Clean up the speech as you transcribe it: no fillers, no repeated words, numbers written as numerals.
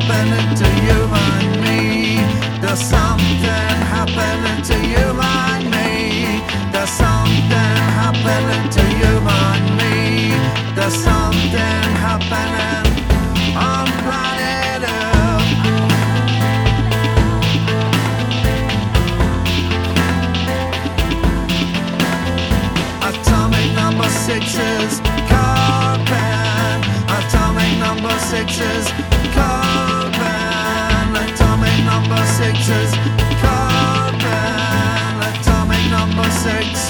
happening to you and me. There's something happening to you and me. There's something happening to you and me. There's something happening on planet Earth. Atomic number sixes, carbon. Atomic number sixes, carbon. Atomic number sixes, carbon. Atomic number six.